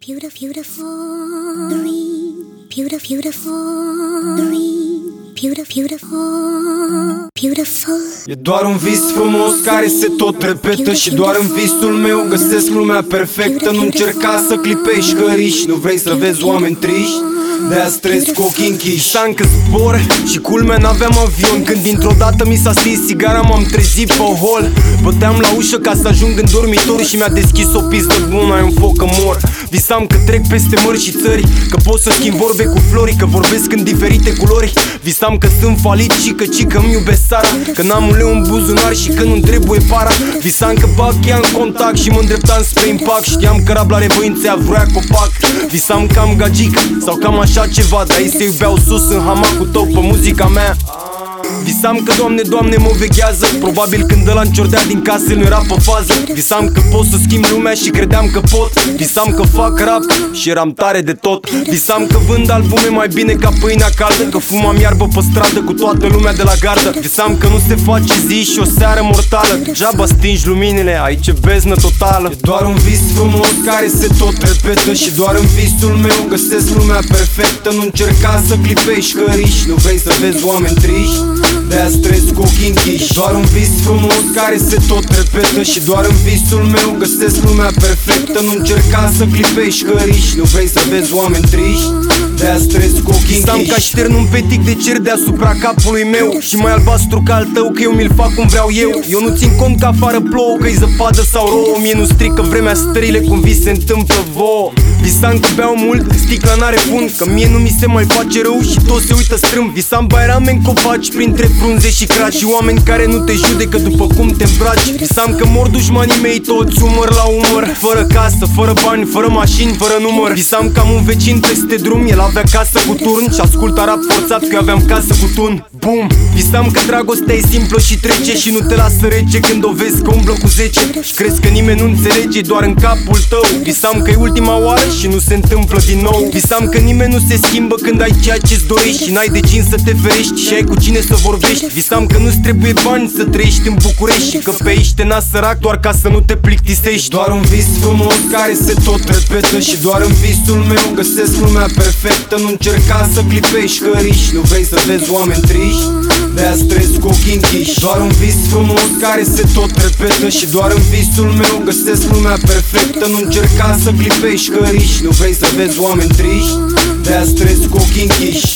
E doar un vis frumos care se tot repetă și doar în visul meu găsesc lumea perfectă. Nu încerca să clipești hăriși, nu vrei să vezi oameni triști, de-aia trăiesc cu ochii închiși. Visam că zbor și culmea n-aveam avion, când dintr-o dată mi s-a stins sigara, m-am trezit pe hol. Băteam la ușă ca să ajung în dormitor și mi-a deschis o pizdă bună, ai un foc că mor. Visam că trec peste mări și țări, că pot să schimb vorbe cu flori, că vorbesc în diferite culori. Visam că sunt falit și că îmi iubesc țara, că n-am un leu în buzunar și că nu-mi trebuie para. Visam că bag ea în contact și mă îndreptam spre impact. Știam că rabla revoințea vrea copac. Visam că am gagică sau cam așa ceva, dar ei se iubeau sus în hamacul tău pe muzica mea. Visam că Doamne, Doamne mă veghează, probabil când ăla înciordea din casă nu era pe fază. Visam că pot să schimb lumea și credeam că pot. Visam că fac rap și eram tare de tot. Visam că vând albume mai bine ca pâinea caldă, că fumam iarbă pe stradă cu toată lumea de la gardă. Visam că nu se face zi și o seară mortală, degeaba stingi luminile, aici e beznă totală. E doar un vis frumos care se tot repetă și doar în visul meu găsesc lumea perfectă. Nu încerca să clipești hăriși, nu vrei să vezi oameni triști, de-aia trăiesc cu ochii închiși. Doar un vis frumos care se tot repetă și doar în visul meu găsesc lumea perfectă. Nu încerca să clipești hăriși, nu vrei să vezi oameni triști, de-aia trăiesc cu ochii închiși. Visam ca ștern un petic de cer deasupra capului meu și mai albastru ca al tău, că eu mi-l fac cum vreau eu. Eu nu țin cont că afară plouă, că-i zăpadă sau rouă, mie nu strică vremea stările cum vi se întâmplă vouă. Visam că beau mult, sticla n-are fund, că mie nu mi se mai face rău și toți se uită strâmb. Visam bairame în copaci printre frunze și craci și oameni care nu te judecă după cum te îmbraci. Visam că mor dușmanii mei toți umăr la umăr, fără casă, fără bani, fără mașini, fără număr. Visam că am un vecin peste drum, el avea casă cu turn și asculta rap forțat că eu aveam casă cu tun. Bum! Visam că dragostea e simplă și trece și nu te lasă rece când o vezi că umblă cu 10 și crezi că nimeni nu înțelege, doar în capul tău. Visam că e ultima oară și nu se întâmplă din nou. Visam că nimeni nu se schimbă când ai ceea ce-ți dorești și n-ai de cine să te ferești și ai cu cine să vorbești. Visam că nu-ți trebuie bani să trăiești în București și că pe aici te nasc sărac doar ca să nu te plictisești. Doar un vis frumos care se tot repetă și doar în visul meu găsesc lumea perfectă. Nu încerca să clipești hăriși, nu vrei să vezi oameni triști, de-aia trăiesc cu ochii închiși. Doar un vis frumos care se tot repetă și doar în visul meu găsesc lumea perfectă. Nu încerca să clipești hăriși, nu vrei să vezi oameni triști, de-aia trăiesc cu ochii închiși.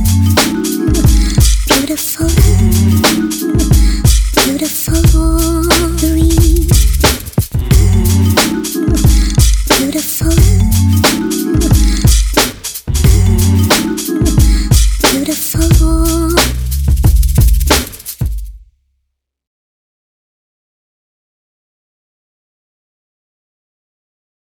Beautiful, beautiful.